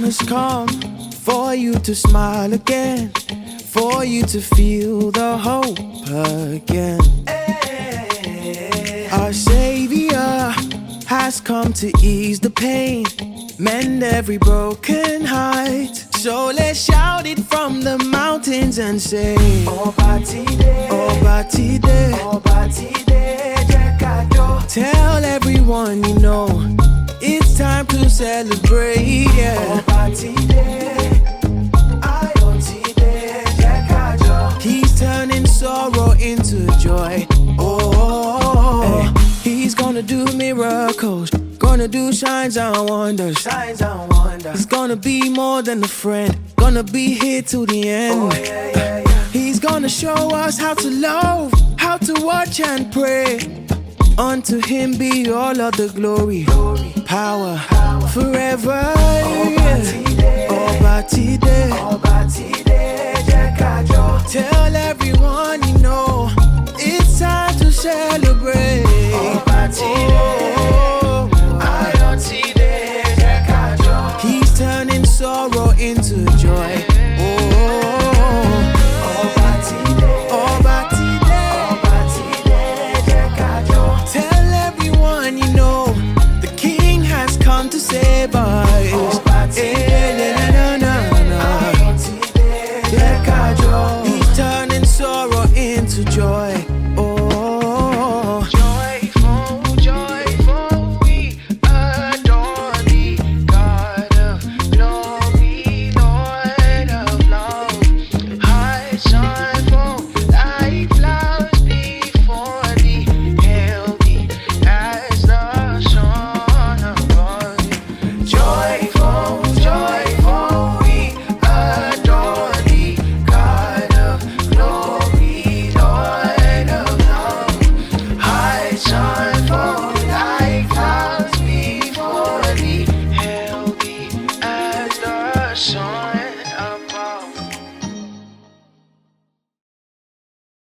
has come for you to smile again, for you to feel the hope again. Our Savior has come to ease the pain, mend every broken heart. So let's shout it from the mountains and say, Ọba ti dé, Ọba ti dé, Ọba ti dé, jẹ́ ká jó. Tell everyone you know it's time to celebrate, yeah. Ọba ti dé, ayọ̀ ti dé, jẹ́ ká jó. He's turning sorrow into joy. Oh, hey, he's gonna do miracles, gonna do signs and wonders. Signs and wonders. He's gonna be more than a friend, gonna be here till the end. Oh, yeah, yeah, yeah. He's gonna show us how to love, how to watch and pray. Unto him be all of the glory, power, forever. Ọba ti dé, Ọba ti dé, jẹ́ ká jó. Tell everyone you know it's time to celebrate. Ọba ti dé.